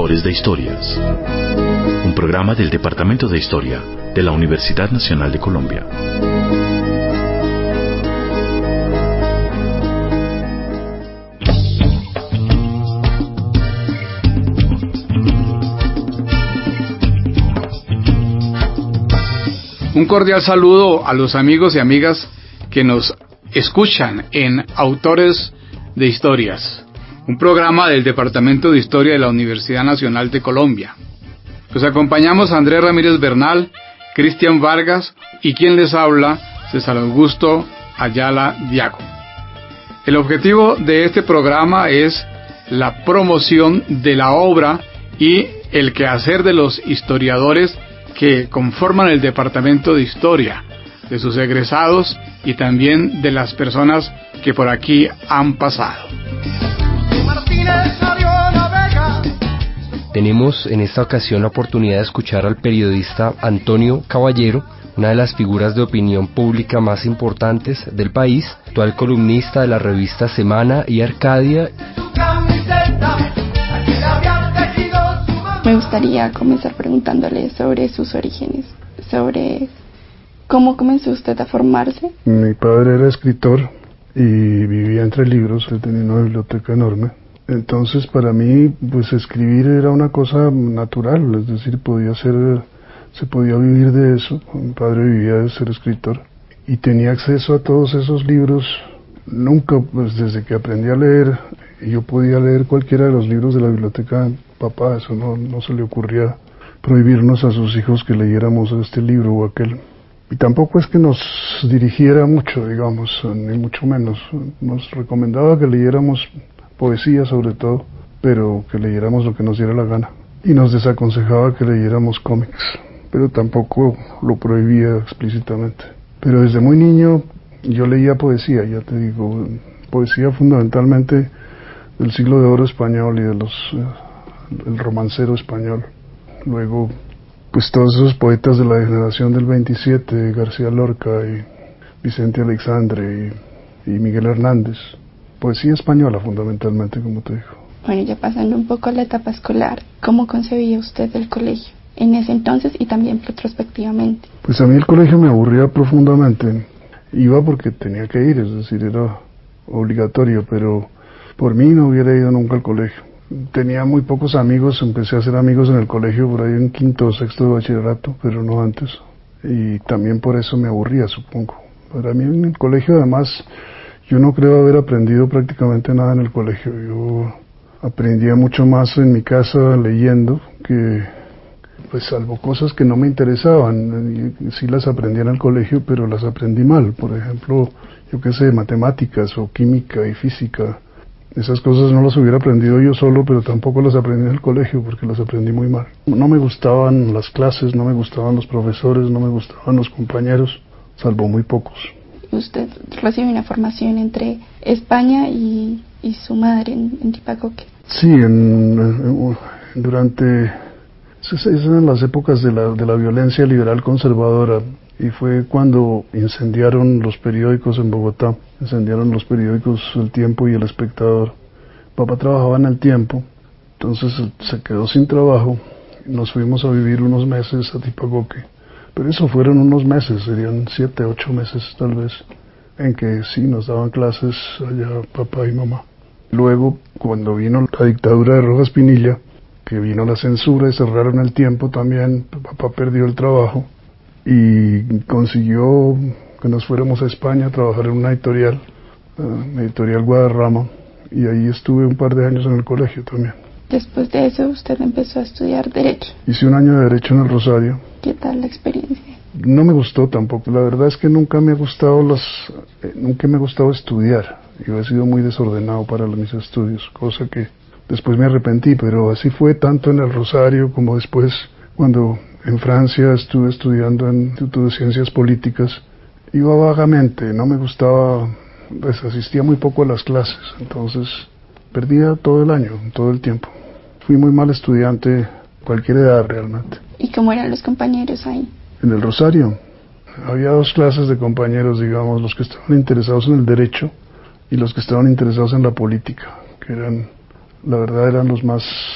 Autores de Historias. Un programa del Departamento de Historia de la Universidad Nacional de Colombia. Un cordial saludo a los amigos y amigas que nos escuchan en Autores de Historias, un programa del Departamento de Historia de la Universidad Nacional de Colombia. Los acompañamos Andrés Ramírez Bernal, Cristian Vargas y quien les habla, César Augusto Ayala Diago. El objetivo de este programa es la promoción de la obra y el quehacer de los historiadores que conforman el Departamento de Historia, de sus egresados y también de las personas que por aquí han pasado. Tenemos en esta ocasión la oportunidad de escuchar al periodista Antonio Caballero, una de las figuras de opinión pública más importantes del país, actual columnista de la revista Semana y Arcadia. Me gustaría comenzar preguntándole sobre sus orígenes, sobre cómo comenzó usted a formarse. Mi padre era escritor y vivía entre libros, él tenía una biblioteca enorme. Entonces para mí, pues escribir era una cosa natural, es decir, se podía vivir de eso. Mi padre vivía de ser escritor y tenía acceso a todos esos libros. Nunca, pues desde que aprendí a leer, yo podía leer cualquiera de los libros de la biblioteca de papá. Eso no se le ocurría prohibirnos a sus hijos que leyéramos este libro o aquel. Y tampoco es que nos dirigiera mucho, digamos, ni mucho menos. Nos recomendaba que leyéramos poesía sobre todo, pero que leyéramos lo que nos diera la gana. Y nos desaconsejaba que leyéramos cómics, pero tampoco lo prohibía explícitamente. Pero desde muy niño yo leía poesía, ya te digo, poesía fundamentalmente del siglo de oro español y de el romancero español. Luego, pues todos esos poetas de la generación del 27, García Lorca y Vicente Aleixandre y Miguel Hernández. Poesía española fundamentalmente, como te digo. Bueno, ya pasando un poco a la etapa escolar, ¿cómo concebía usted el colegio en ese entonces y también retrospectivamente? Pues a mí el colegio me aburría profundamente. Iba porque tenía que ir, es decir, era obligatorio, pero por mí no hubiera ido nunca al colegio. Tenía muy pocos amigos, empecé a hacer amigos en el colegio por ahí en quinto o sexto de bachillerato, pero no antes. Y también por eso me aburría, supongo. Para mí en el colegio, además, yo no creo haber aprendido prácticamente nada en el colegio. Yo aprendía mucho más en mi casa leyendo que, pues salvo cosas que no me interesaban. Sí las aprendí en el colegio, pero las aprendí mal. Por ejemplo, yo qué sé, matemáticas o química y física. Esas cosas no las hubiera aprendido yo solo, pero tampoco las aprendí en el colegio porque las aprendí muy mal. No me gustaban las clases, no me gustaban los profesores, no me gustaban los compañeros, salvo muy pocos. Usted recibe una formación entre España y su madre en Tipacoque. Sí, durante esas eran las épocas de la violencia liberal conservadora, y fue cuando incendiaron los periódicos en Bogotá. Incendiaron los periódicos El Tiempo y El Espectador. Papá trabajaba en El Tiempo, entonces se quedó sin trabajo y nos fuimos a vivir unos meses a Tipacoque. Pero eso fueron unos meses, serían 7, 8 meses tal vez, en que sí nos daban clases allá papá y mamá. Luego, cuando vino la dictadura de Rojas Pinilla, que vino la censura y cerraron El Tiempo también, papá perdió el trabajo y consiguió que nos fuéramos a España a trabajar en una editorial Guadarrama, y ahí estuve un par de años en el colegio también. Después de eso, usted empezó a estudiar Derecho. Hice un año de Derecho en el Rosario. ¿Qué tal la experiencia? No me gustó tampoco. La verdad es que nunca me ha gustado estudiar. Yo he sido muy desordenado para mis estudios, cosa que después me arrepentí, pero así fue tanto en el Rosario como después cuando en Francia estuve estudiando en el Instituto de Ciencias Políticas. Iba vagamente, no me gustaba, pues asistía muy poco a las clases, entonces perdía todo el año, todo el tiempo. Fui muy mal estudiante, cualquier edad realmente. ¿Y cómo eran los compañeros ahí? En el Rosario había dos clases de compañeros, digamos, los que estaban interesados en el derecho y los que estaban interesados en la política, que eran, la verdad, eran los más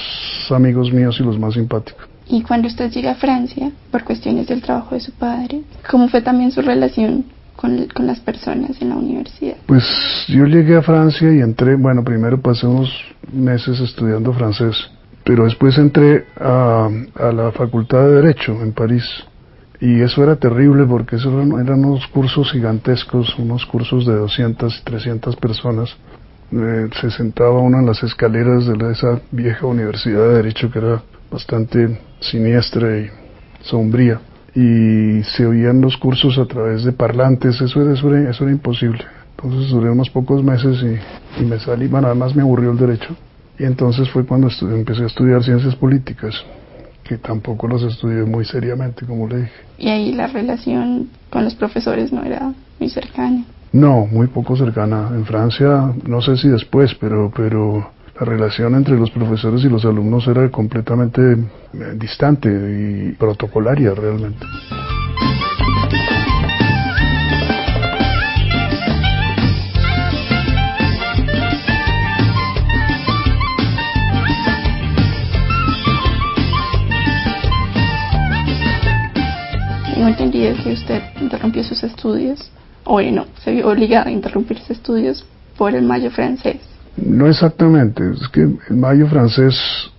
más amigos míos y los más simpáticos. Y cuando usted llega a Francia, por cuestiones del trabajo de su padre, ¿cómo fue también su relación con las personas en la universidad? Pues yo llegué a Francia y entré, bueno, primero pasé unos meses estudiando francés, pero después entré a la Facultad de Derecho en París. Y eso era terrible porque eran unos cursos gigantescos, unos cursos de 200 y 300 personas. Se sentaba uno en las escaleras de esa vieja universidad de Derecho que era bastante siniestra y sombría. Y se oían los cursos a través de parlantes, eso era imposible. Entonces duré unos pocos meses y me salí, bueno, además me aburrió el Derecho. Y entonces fue cuando empecé a estudiar Ciencias Políticas, que tampoco los estudié muy seriamente, como le dije. Y ahí la relación con los profesores no era muy cercana. No, muy poco cercana. En Francia, no sé si después, pero la relación entre los profesores y los alumnos era completamente distante y protocolaria realmente. Tengo entendido que usted interrumpió sus estudios, o bueno, se vio obligada a interrumpir sus estudios por el Mayo francés. No exactamente, es que el Mayo francés,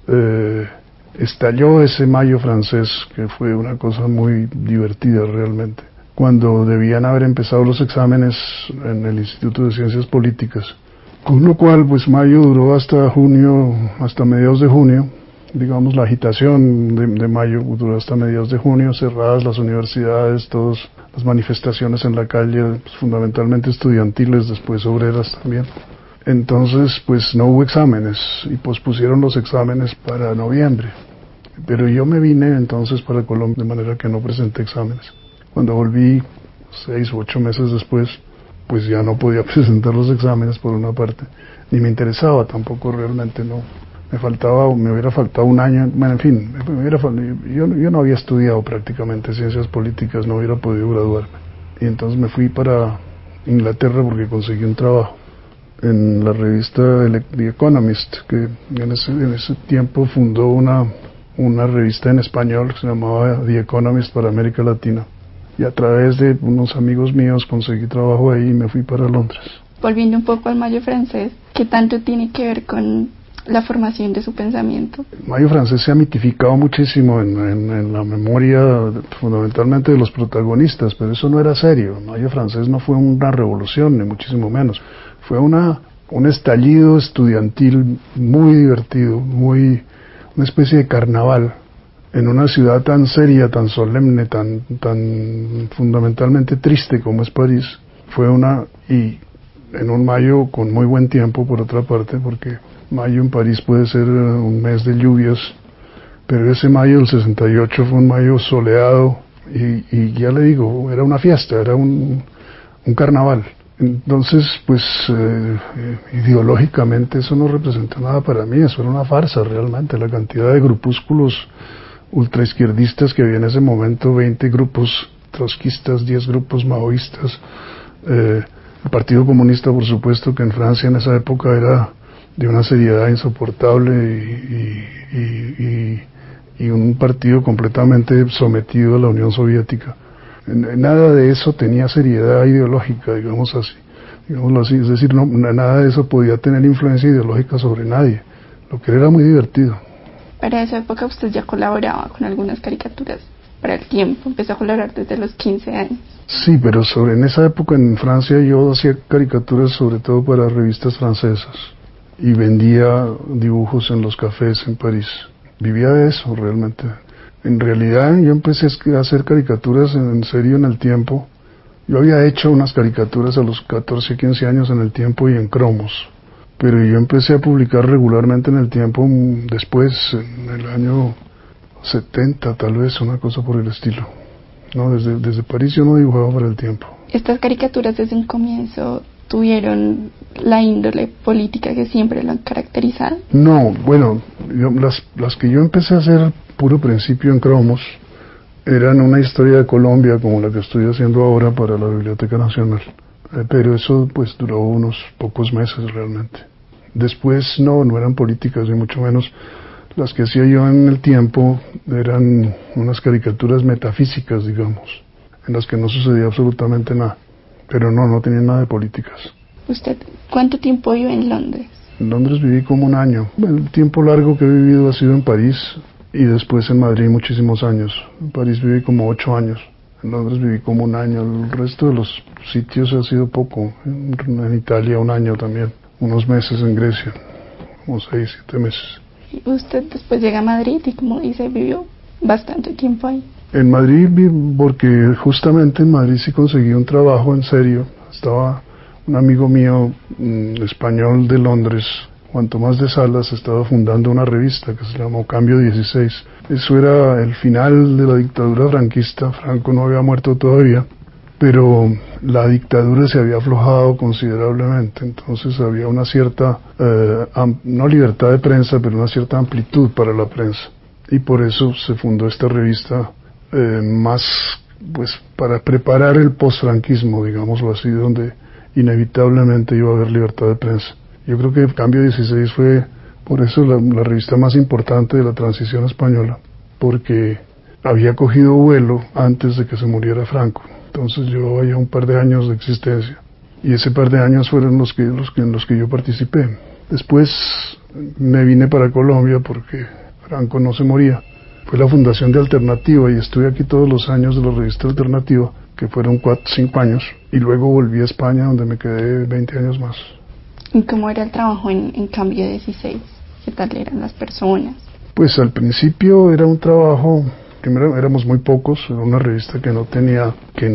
estalló ese Mayo francés, que fue una cosa muy divertida realmente, cuando debían haber empezado los exámenes en el Instituto de Ciencias Políticas, con lo cual pues Mayo duró hasta junio, hasta mediados de junio. Digamos, la agitación de Mayo duró hasta mediados de junio, cerradas las universidades, todas las manifestaciones en la calle, pues, fundamentalmente estudiantiles, después obreras también. Entonces, pues no hubo exámenes y pospusieron los exámenes para noviembre. Pero yo me vine entonces para Colombia, de manera que no presenté exámenes. Cuando volví 6 u 8 meses después, pues ya no podía presentar los exámenes por una parte, ni me interesaba tampoco realmente, no. Me hubiera faltado un año, bueno, en fin, yo no había estudiado prácticamente ciencias políticas, no hubiera podido graduarme. Y entonces me fui para Inglaterra porque conseguí un trabajo en la revista The Economist, que en ese tiempo fundó una revista en español que se llamaba The Economist para América Latina. Y a través de unos amigos míos conseguí trabajo ahí y me fui para Londres. Volviendo un poco al Mayo francés, ¿qué tanto tiene que ver con la formación de su pensamiento? El Mayo francés se ha mitificado muchísimo en la memoria, fundamentalmente de los protagonistas, pero eso no era serio. El Mayo francés no fue una revolución, ni muchísimo menos. Fue un estallido estudiantil muy divertido, una especie de carnaval, en una ciudad tan seria, tan solemne, tan fundamentalmente triste como es París. Y en un mayo con muy buen tiempo, por otra parte, porque mayo en París puede ser un mes de lluvias, pero ese mayo del 68 fue un mayo soleado y ya le digo, era una fiesta, era un carnaval. Entonces, pues ideológicamente eso no representa nada para mí, eso era una farsa realmente, la cantidad de grupúsculos ultraizquierdistas que había en ese momento, 20 grupos trotskistas, 10 grupos maoístas, el Partido Comunista, por supuesto, que en Francia en esa época era de una seriedad insoportable y un partido completamente sometido a la Unión Soviética. Nada de eso tenía seriedad ideológica, digámoslo así, es decir, nada de eso podía tener influencia ideológica sobre nadie, lo que era muy divertido. Para esa época usted ya colaboraba con algunas caricaturas para El Tiempo, empezó a colaborar desde los 15 años. Sí, pero en esa época en Francia yo hacía caricaturas sobre todo para revistas francesas y vendía dibujos en los cafés en París. Vivía de eso realmente. En realidad yo empecé a hacer caricaturas en serio en El Tiempo. Yo había hecho unas caricaturas a los 14, 15 años en El Tiempo y en Cromos, pero yo empecé a publicar regularmente en El Tiempo después, en el año 70 tal vez, una cosa por el estilo. No, desde París yo no dibujaba para El Tiempo. Estas caricaturas desde un comienzo tuvieron la índole política que siempre lo han caracterizado. No, bueno, las que yo empecé a hacer puro principio en Cromos eran una historia de Colombia como la que estoy haciendo ahora para la Biblioteca Nacional, pero eso pues duró unos pocos meses realmente. Después no eran políticas ni mucho menos, Las que hacía yo en el tiempo eran unas caricaturas metafísicas, digamos, en las que no sucedía absolutamente nada, pero no tenían nada de políticas. ¿Usted cuánto tiempo vive en Londres? En Londres viví como un año. El tiempo largo que he vivido ha sido en París y después en Madrid muchísimos años. En París viví como 8 años. En Londres viví como un año. El resto de los sitios ha sido poco. En Italia un año también. Unos meses en Grecia. Como 6, 7 meses. Usted después llega a Madrid y, como dice, vivió bastante tiempo ahí. En Madrid porque justamente en Madrid sí conseguí un trabajo en serio. Estaba un amigo mío español de Londres, Juan Tomás de Salas, estaba fundando una revista que se llamó Cambio 16. Eso era el final de la dictadura franquista. Franco no había muerto todavía, pero la dictadura se había aflojado considerablemente. Entonces había una cierta, no libertad de prensa, pero una cierta amplitud para la prensa. Y por eso se fundó esta revista más pues para preparar el posfranquismo, digámoslo así, donde inevitablemente iba a haber libertad de prensa. Yo creo que Cambio 16 fue por eso la revista más importante de la transición española, porque había cogido vuelo antes de que se muriera Franco. Entonces llevaba ya un par de años de existencia y ese par de años fueron en los que yo participé. Después me vine para Colombia porque Franco no se moría. Fue la fundación de Alternativa y estuve aquí todos los años de la revista Alternativa, que fueron 4 o 5 años, y luego volví a España, donde me quedé 20 años más. ¿Y cómo era el trabajo en Cambio 16? ¿Qué tal eran las personas? Pues al principio era un trabajo, primero éramos muy pocos, era una revista que no tenía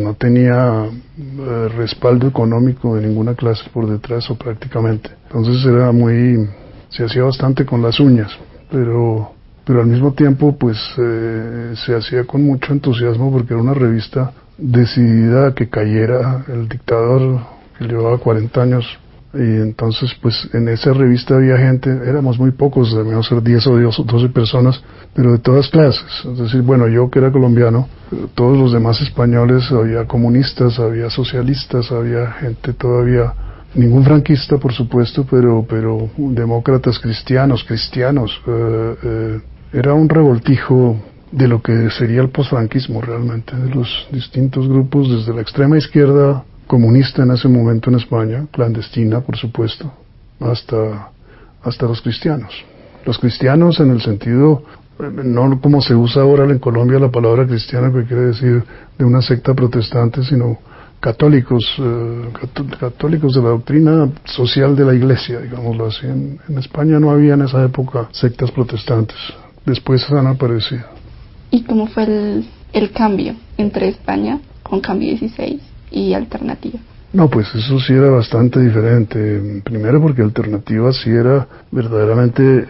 respaldo económico de ninguna clase por detrás, o prácticamente. Entonces se hacía bastante con las uñas, pero al mismo tiempo pues se hacía con mucho entusiasmo, porque era una revista decidida a que cayera el dictador que llevaba 40 años, y entonces pues en esa revista había gente, éramos muy pocos, debíamos ser 10 o 12 personas, pero de todas clases. Es decir, bueno, yo que era colombiano, todos los demás españoles, había comunistas, había socialistas, había gente todavía, ningún franquista por supuesto, pero demócratas, cristianos, era un revoltijo de lo que sería el posfranquismo realmente, de los distintos grupos, desde la extrema izquierda comunista en ese momento en España, clandestina por supuesto, hasta los cristianos. Los cristianos en el sentido, no como se usa ahora en Colombia la palabra cristiana, que quiere decir de una secta protestante, sino católicos de la doctrina social de la Iglesia, digámoslo así. En España no había en esa época sectas protestantes, después han aparecido. ¿Y cómo fue el cambio entre España con Cambio 16 y Alternativa? No, pues eso sí era bastante diferente. Primero porque Alternativa sí era verdaderamente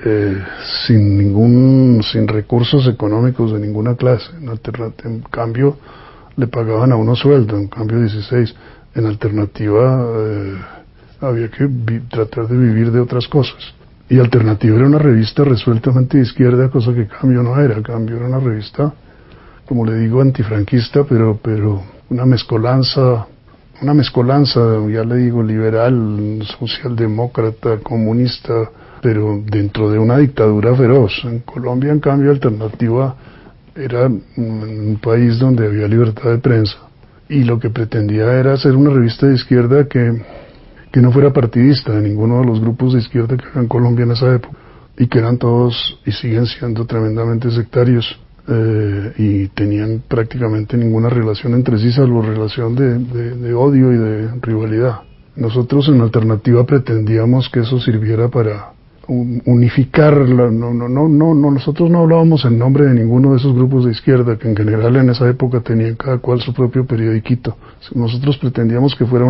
sin recursos económicos de ninguna clase. En Cambio le pagaban a uno sueldo, en Cambio 16. En Alternativa había que tratar de vivir de otras cosas. Y Alternativa era una revista resueltamente de izquierda, cosa que Cambio no era. Cambio era una revista, como le digo, antifranquista, pero una mezcolanza, ya le digo, liberal, socialdemócrata, comunista, pero dentro de una dictadura feroz. En Colombia, en cambio, Alternativa era un país donde había libertad de prensa, y lo que pretendía era hacer una revista de izquierda que no fuera partidista de ninguno de los grupos de izquierda que había en Colombia en esa época, y que eran todos y siguen siendo tremendamente sectarios, y tenían prácticamente ninguna relación entre sí, salvo relación de odio y de rivalidad. Nosotros en Alternativa pretendíamos que eso sirviera para unificar, nosotros no hablábamos en nombre de ninguno de esos grupos de izquierda, que en general en esa época tenían cada cual su propio periodiquito. Nosotros pretendíamos que fuera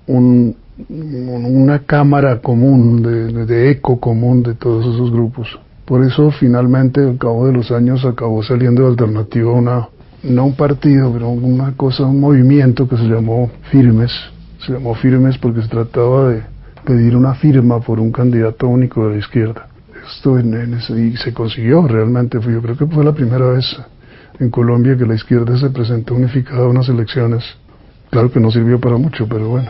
una cámara común, de eco común de todos esos grupos. Por eso finalmente al cabo de los años acabó saliendo de Alternativa no un partido, pero un movimiento que se llamó Firmes. Se llamó Firmes porque se trataba de pedir una firma por un candidato único de la izquierda. Esto y se consiguió realmente. Yo creo que fue la primera vez en Colombia que la izquierda se presentó unificada a unas elecciones. Claro que no sirvió para mucho, pero bueno.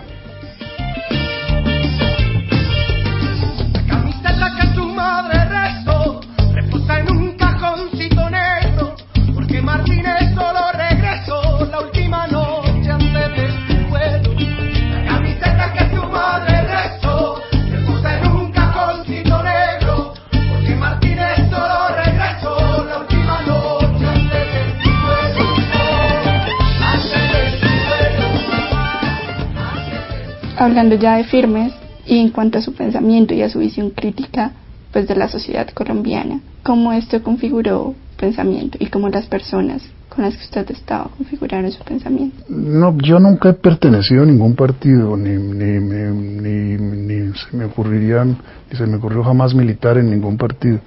Hablando ya de Firmes, y en cuanto a su pensamiento y a su visión crítica pues de la sociedad colombiana, ¿cómo esto configuró pensamiento y cómo las personas con las que usted estaba configuraron su pensamiento? No, yo nunca he pertenecido a ningún partido, ni se me ocurrió jamás militar en ningún partido,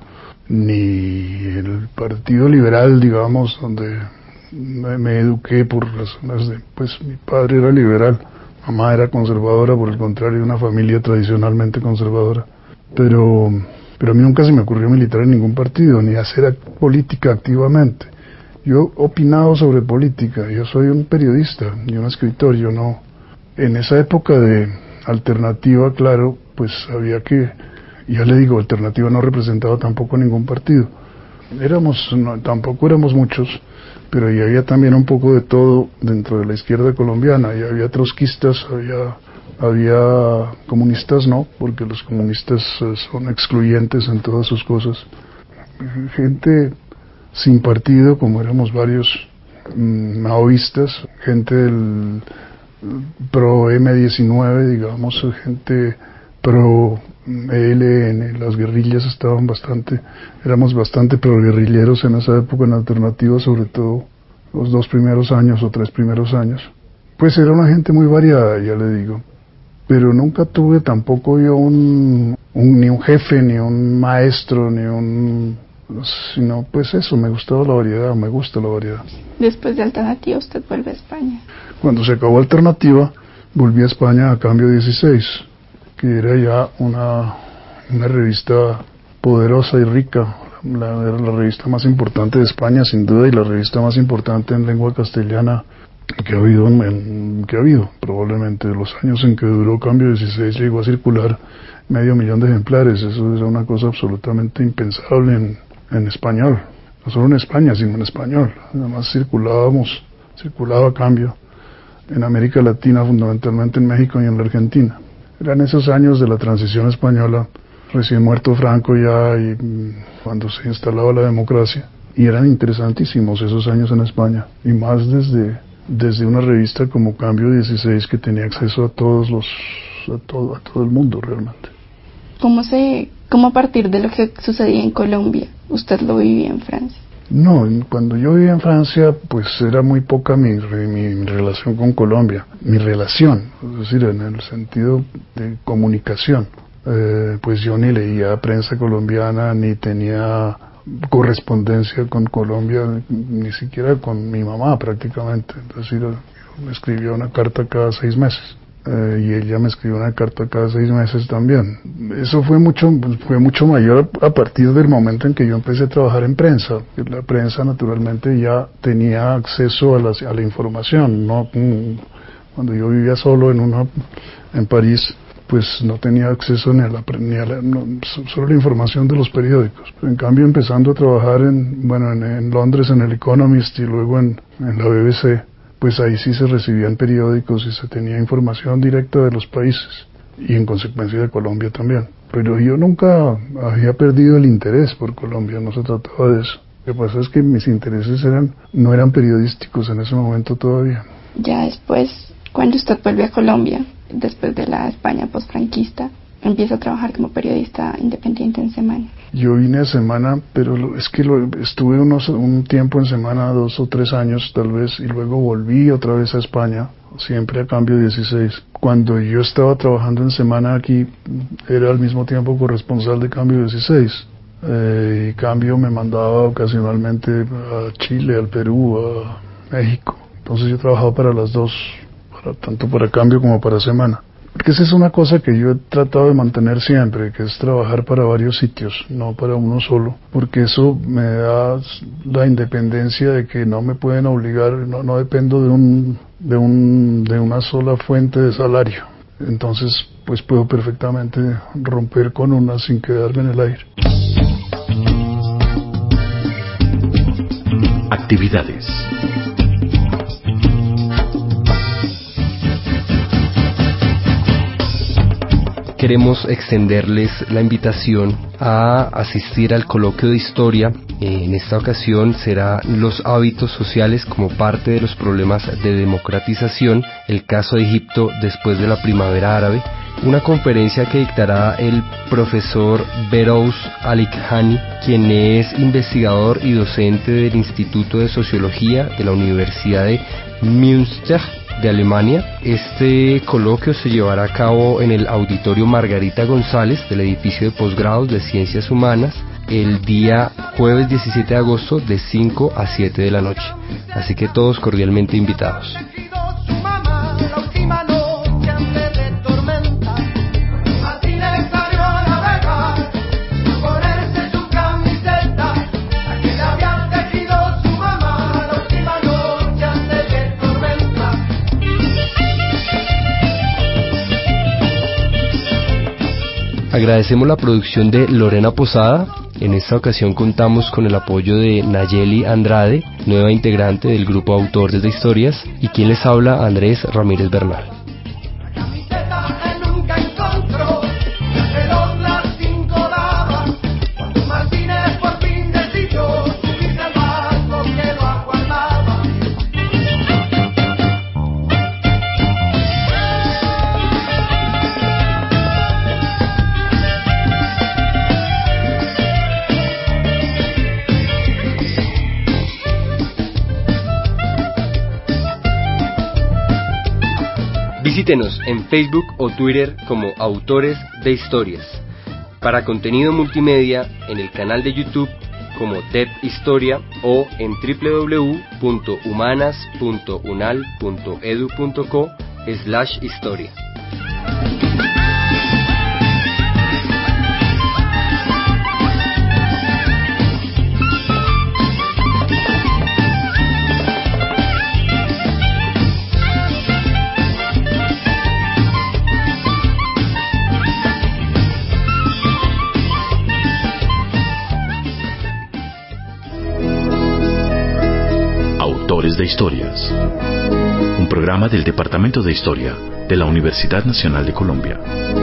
ni el Partido Liberal, digamos, donde me eduqué por razones de, pues mi padre era liberal, mamá era conservadora, por el contrario, de una familia tradicionalmente conservadora, pero a mí nunca se me ocurrió militar en ningún partido, ni hacer política activamente. Yo he opinado sobre política, yo soy un periodista y un escritor, yo no. En esa época de alternativa, claro, pues había que, ya le digo, alternativa no representaba tampoco ningún partido. Tampoco éramos muchos, pero ya había también un poco de todo dentro de la izquierda colombiana, ya había trotskistas, había comunistas, no, porque los comunistas son excluyentes en todas sus cosas. Gente sin partido, como éramos varios maoístas, gente del pro M19, digamos, gente pro ELN, las guerrillas éramos bastante pro-guerrilleros en esa época en alternativa, sobre todo los 2 primeros años o 3 primeros años. Pues era una gente muy variada, ya le digo, pero nunca tuve tampoco yo ni un jefe, ni un maestro, sino pues eso, me gusta la variedad. Después de Alternativa usted vuelve a España. Cuando se acabó Alternativa, volví a España a Cambio 16, que era ya una revista poderosa y rica, era la revista más importante de España sin duda y la revista más importante en lengua castellana que ha habido. Probablemente de los años en que duró Cambio 16 llegó a circular 500,000 de ejemplares. Eso era una cosa absolutamente impensable en español, no solo en España sino en español. Además circulaba Cambio en América Latina, fundamentalmente en México y en la Argentina. Eran esos años de la transición española, recién muerto Franco ya, y cuando se instalaba la democracia, y eran interesantísimos esos años en España, y más desde una revista como Cambio 16 que tenía acceso a todo el mundo realmente. ¿Cómo a partir de lo que sucedía en Colombia, usted lo vivía en Francia? No, cuando yo vivía en Francia, pues era muy poca mi relación con Colombia, es decir, en el sentido de comunicación. Pues yo ni leía prensa colombiana, ni tenía correspondencia con Colombia, ni siquiera con mi mamá prácticamente. Es decir, yo me escribía una carta cada 6 meses. Y ella me escribió una carta cada 6 meses también. Eso fue mucho mayor a partir del momento en que yo empecé a trabajar en prensa. La prensa naturalmente ya tenía acceso a la información, ¿no? Cuando yo vivía solo en París, pues no tenía acceso solo la información de los periódicos. En cambio, empezando a trabajar en Londres en el Economist y luego en la BBC, pues ahí sí se recibían periódicos y se tenía información directa de los países y en consecuencia de Colombia también. Pero yo nunca había perdido el interés por Colombia, no se trataba de eso. Lo que pasa es que mis intereses no eran periodísticos en ese momento todavía. Ya después, cuando usted vuelve a Colombia, después de la España postfranquista, empieza a trabajar como periodista independiente en Semana. Yo vine a Semana, pero estuve un tiempo en Semana, 2 o 3 años tal vez, y luego volví otra vez a España, siempre a Cambio 16. Cuando yo estaba trabajando en Semana aquí, era al mismo tiempo corresponsal de Cambio 16. Y Cambio me mandaba ocasionalmente a Chile, al Perú, a México. Entonces yo trabajaba para las dos, tanto para Cambio como para Semana. Porque esa es una cosa que yo he tratado de mantener siempre, que es trabajar para varios sitios, no para uno solo, porque eso me da la independencia de que no me pueden obligar, no dependo de una sola fuente de salario. Entonces, pues puedo perfectamente romper con una sin quedarme en el aire. Actividades. queremos extenderles la invitación a asistir al coloquio de historia. En esta ocasión será los hábitos sociales como parte de los problemas de democratización, el caso de Egipto después de la primavera árabe, una conferencia que dictará el profesor Berouz Alikhani, quien es investigador y docente del Instituto de Sociología de la Universidad de Münster de Alemania. Este coloquio se llevará a cabo en el Auditorio Margarita González del edificio de posgrados de Ciencias Humanas el día jueves 17 de agosto de 5 a 7 de la noche. Así que todos cordialmente invitados. Agradecemos la producción de Lorena Posada. En esta ocasión contamos con el apoyo de Nayeli Andrade, nueva integrante del grupo Autores de Historias, y quien les habla, Andrés Ramírez Bernal. Visítenos en Facebook o Twitter como Autores de Historias. Para contenido multimedia, en el canal de YouTube como TED Historia o en www.humanas.unal.edu.co/historia. Autores de Historias, un programa del Departamento de Historia de la Universidad Nacional de Colombia.